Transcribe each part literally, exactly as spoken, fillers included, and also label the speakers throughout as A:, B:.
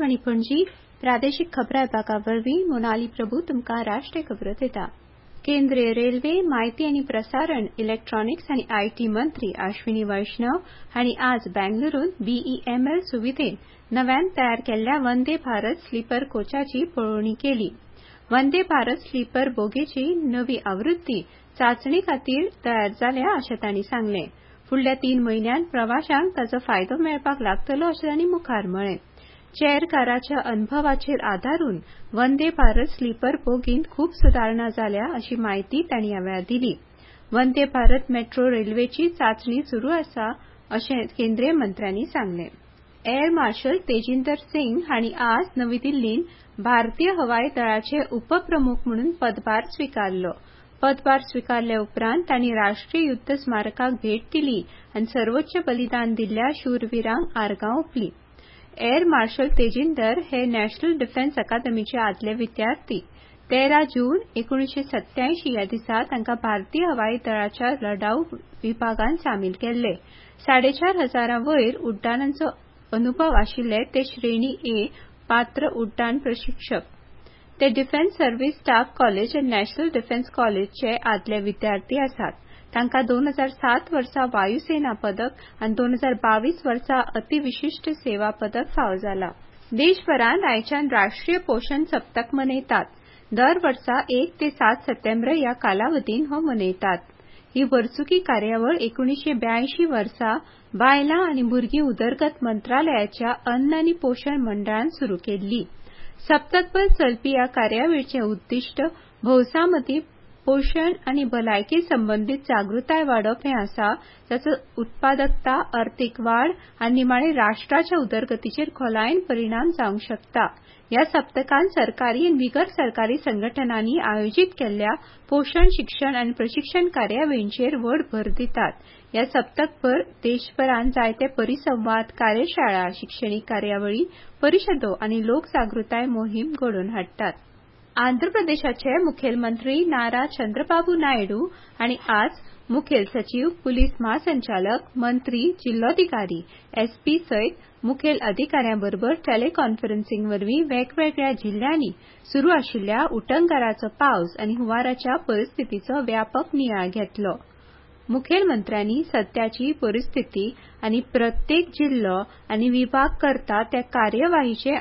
A: आकाशवाणी पणजी प्रादेशिक खबरां विभागावरवीं मोनाली प्रभू तुमकां राष्ट्रीय खबरो दिता। केंद्रीय रेल्वे माहिती आनी प्रसारण इलेक्ट्रॉनिक्स आनी आयटी मंत्री अश्विनी वैष्णव हांणी आज बेंगलुरूंत बीईएमएल सुविधेन नव्यान तयार केल्ल्या वंदे भारत स्लीपर कोचाची पळोवणी केली। वंदे भारत स्लीपर बोगीची नवी आवृत्ती चांचणी खातीर तयार जाल्या अशें तांणी सांगलें। फुडल्या तीन म्हयन्यांत प्रवाशांक ताचो फायदो मेळपाक लागतलो अशें तांणी मुखार म्हळें। चेअर काराच्या अनुभवाचेर आदारून वंदे भारत स्लीपर बोगींत खूब सुदारणा जाल्या अशी माहिती तांणी ह्या वेळार दिली। वंदे भारत मेट्रो रेल्वेची चांचणी सुरू आसा अशें केंद्रीय मंत्र्यांनी सांगलें। एअर मार्शल तेजिंदर सिंग हांणी आज नवी दिल्लींत भारतीय हवाई दळाचे उपप्रमुख म्हणून पदभार स्वीकारलो। पदभार स्वीकारले उपरांत तांणी राष्ट्रीय युद्ध स्मारकाक भेट दिली आनी सर्वोच्च बलिदान दिल्ल्या शूरवीरांक आर्गां ओंपलीं। एअर मार्शल तेजिंदर हे नॅशनल डिफेन्स अकादमीचे आदले विद्यार्थी। तेरा जून एकुणशे सत्त्यायंशी ह्या दिसा तांकां भारतीय हवाई दळाच्या लढाऊ विभागांत सामील केल्ले। साडेचार हजारां वयर उड्डाणांचो अनुभव आशिल्ले ते श्रेणी ए पात्र उड्डाण प्रशिक्षक। ते डिफेन्स सर्व्हिस स्टाफ कॉलेज आनी नॅशनल डिफेन्स कॉलेजचे आदले विद्यार्थी आसात। तांकां दोन हजार सात वर्सा वायुसेना पदक आनी दोन हजार बावीस वर्सा अतिविशिष्ट सेवा पदक फावो जाला। देशभरांत आयच्यान राष्ट्रीय पोषण सप्तक मनयतात। दर वर्सा एक ते सात सप्टेंबर ह्या कालावधीन हो मनयतात। ही वर्सुकी कार्यावळ एकुणशे ब्यायंशी वर्सा बायलां आनी भुरगीं उदरगत मंत्रालयाच्या अन्न आनी पोषण मंडळान सुरू केल्ली। सप्तकभर चलपी ह्या कार्यावळीचें उद्दिष्ट भौसामती पोषण आनी भलायकी संबंधीत जागृताय वाडप हें आसा, जाचो उत्पादकता, अर्थीक वाड आनी निमाणे राष्ट्राच्या उदरगतीचेर खोलायेन परिणाम जावंक शकता। ह्या सप्तकांत सरकारी आनी बिगर सरकारी संघटनांनी आयोजीत केल्ल्या पोषण शिक्षण आनी प्रशिक्षण कार्यावळींचेर व्हड भर दितात। ह्या सप्तकभर देशभरांत जायते परिसंवाद, कार्यशाळा, शिक्षणीक कार्यावळी, परिशदो आनी लोकजागृताय मोहीम घडोवन हाडटात। आंध्र प्रदेशाचे मुखेलमंत्री नारा चंद्रबाबू नायडू हांणी आज मुखेल सचिव, पुलीस महासंचालक, मंत्री, जिल्लोधिकारी, एसपी सयत मुखेल अधिकाऱ्यांबरोबर टेलिकॉन्फरन्सिंग वरवीं वेगवेगळ्या जिल्ल्यांनी सुरू आशिल्ल्या उटंगाराचो पावस आनी हुंवाराच्या परिस्थितीचो व्यापक नियाळ घेतलो। मुखेलमंत्र्यांनी सध्याची परिस्थिती आनी प्रत्येक जिल्लो आनी विभाग करता त्या कार्यवाहीचें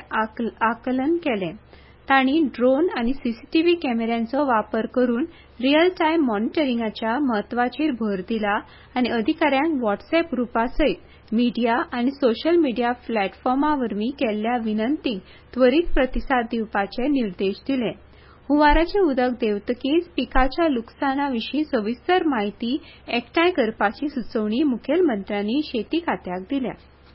A: आकलन केलें। तांणी ड्रोन आनी सीसीटीव्ही कॅमेऱ्यांचो वापर करून रियल टायम मॉनिटरिंगाच्या म्हत्वाचेर भर दिला आनी अधिकाऱ्यांक व्हॉट्सएप ग्रुपा सयत मिडिया आनी सोशल मिडिया प्लॅटफॉर्मां वरवीं केल्ल्या विनंतींक त्वरीत प्रतिसाद दिवपाचे निर्देश दिले। हुंवाराचें उदक देंवतकीच पिकाच्या लुकसाणा विशीं सविस्तर म्हायती एकठांय करपाची सुचोवणी मुखेलमंत्र्यांनी शेती खात्याक दिल्या।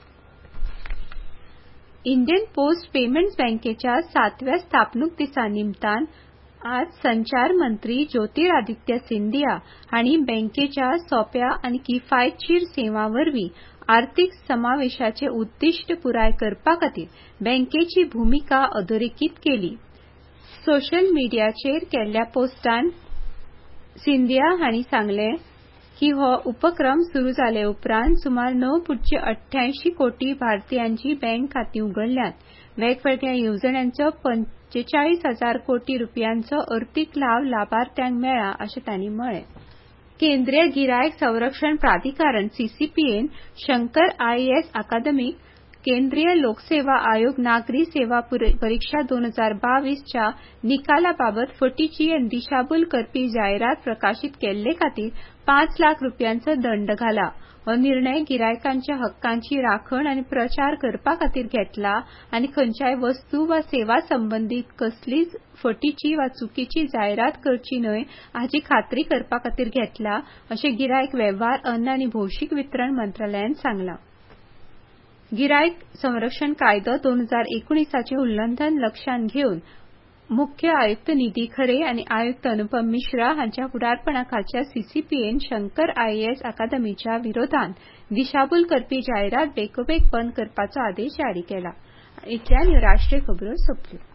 A: इंडियन पोस्ट पेमेंट्स बँकेच्या सातव्या स्थापणूक दिसा निमतान आज संचार मंत्री ज्योतिरादित्य सिंधिया हांणी बँकेच्या सोप्या आनी किफायतशीर सेवां वरवीं आर्थीक समावेशाचें उद्दिष्ट पुराय करपा खातीर बँकेची भुमिका अधोरेखीत केली। सोशल मिडियाचेर केल्ल्या पोस्टांत सिंधिया हांणी सांगलें की हो उपक्रम सुरू जाले उपरांत सुमार णव पुज्य अठ्ठ्यायंशी कोटी भारतीयांची बँक खातीं उगडल्यांत। वेगवेगळ्या येवजण्यांचो पंचेचाळीस हजार कोटी रुपयांचो अर्थीक लाव लाभार्थ्यांक मेळ्ळा अशें तांणी म्हळें। केंद्रीय गिरायक संरक्षण प्राधिकरण सीसीपीएन शंकर आयएएस अकादमीक केंद्रीय लोकसेवा आयोग नागरी सेवा परीक्षा दोन हजार बावीस च्या निकालाबाबत फटीची आनी दिशाभूल करपी जायरात प्रकाशीत केल्ले खातीर पांच लाख रुपयांचो दंड घाला। हो निर्णय गिरायकांच्या हक्कांची राखण आनी प्रचार करपा खातीर घेतला आनी खंयच्याय वस्तू वा सेवा संबंदीत कसलीच फटीची वा चुकीची जायरात करची न्हय हाची खात्री करपा खातीर घेतला अशें गिरायक वेव्हार, अन्न आनी भौशीक वितरण मंत्रालयान सांगलां। गिरायक संरक्षण कायदो दोन हजार एकुणीसाचें उल्लंघन लक्षांत घेवन मुख्य आयुक्त निधी खरे आनी आयुक्त अनुपम मिश्रा हांच्या फुडारपणा खालच्या सीसीपीएन शंकर आयएएस अकादमीच्या विरोधांत दिशाभूल करपी जायरात बेगोबेग बंद करपाचो आदेश जारी केला। इतल्यान ह्यो राष्ट्रीय खबरो सोंपल्यो।